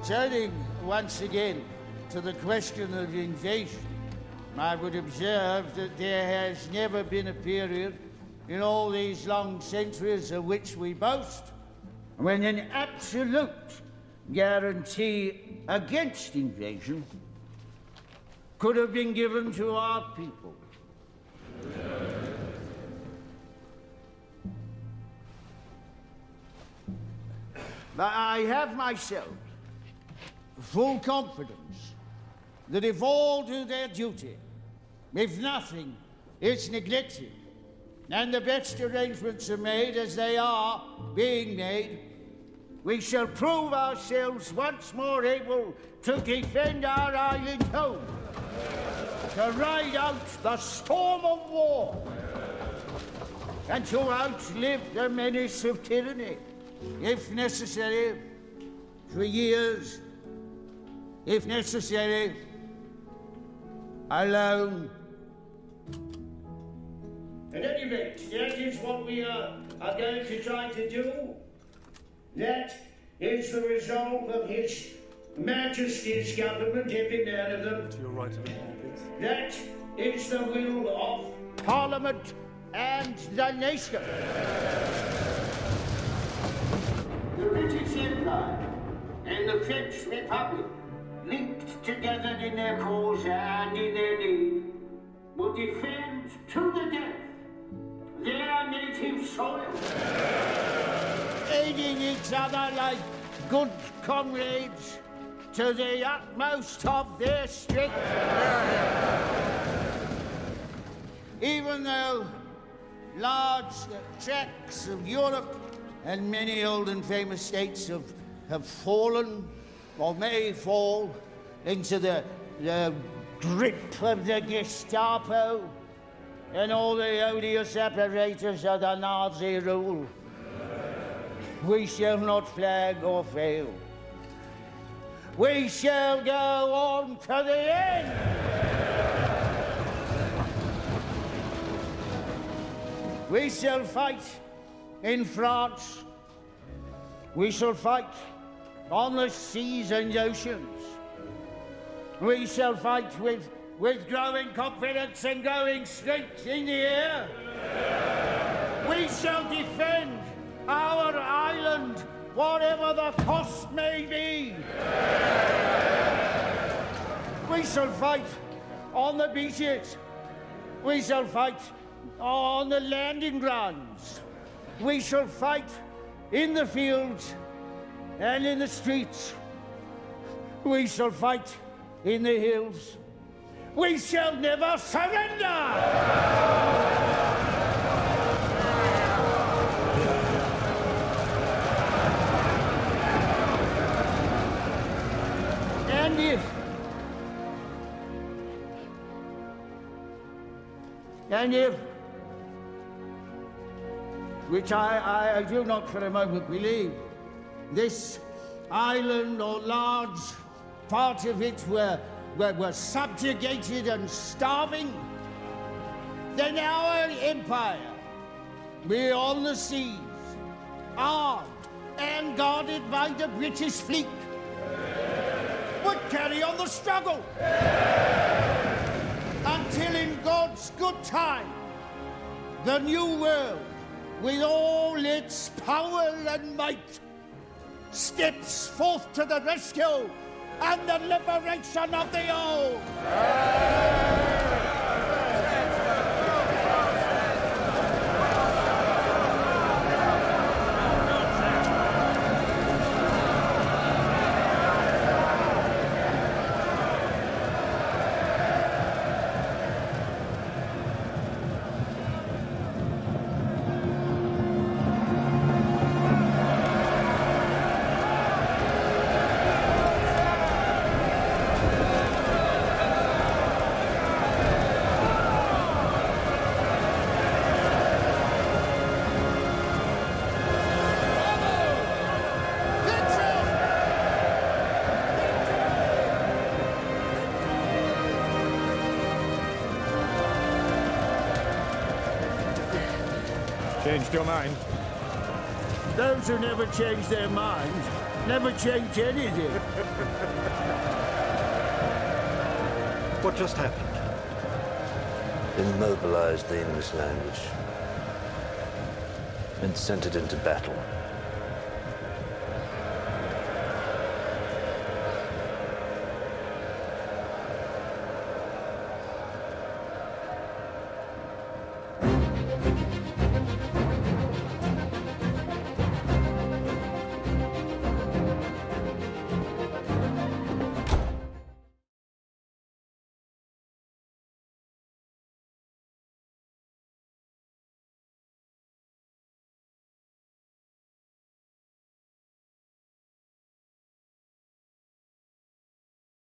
Turning once again to the question of invasion, I would observe that there has never been a period in all these long centuries of which we boast when an absolute guarantee against invasion could have been given to our people. But I have myself full confidence that if all do their duty, if nothing is neglected, and the best arrangements are made as they are being made, we shall prove ourselves once more able to defend our island home, to ride out the storm of war, and to outlive the menace of tyranny, if necessary, for years, if necessary, alone. At any rate, that is what we are going to try to do. That is the resolve of His Majesty's government, every man of them. To your right a little more, please. That is the will of Parliament and the nation. The British Empire and the French Republic, linked together in their cause and in their need, will defend to the death their native soil, aiding each other like good comrades to the utmost of their strength. Even though large tracts of Europe and many old and famous states have fallen or may fall into the grip of the Gestapo and all the odious apparatus of the Nazi rule, we shall not flag or fail. We shall go on to the end. We shall fight in France. We shall fight on the seas and oceans. We shall fight with growing confidence and growing strength in the air. We shall defend our island, whatever the cost may be. We shall fight on the beaches. We shall fight on the landing grounds. We shall fight in the fields and in the streets. We shall fight in the hills. We shall never surrender! And if, which I do not for a moment believe, this island or large part of it were subjugated and starving, then our empire, beyond the seas, armed and guarded by the British fleet, would carry on the struggle until in God's good time, the new world, with all its power and might, steps forth to the rescue and the liberation of the old. Changed your mind? Those who never change their minds never change anything. What just happened? Immobilized the English language and sent it into battle.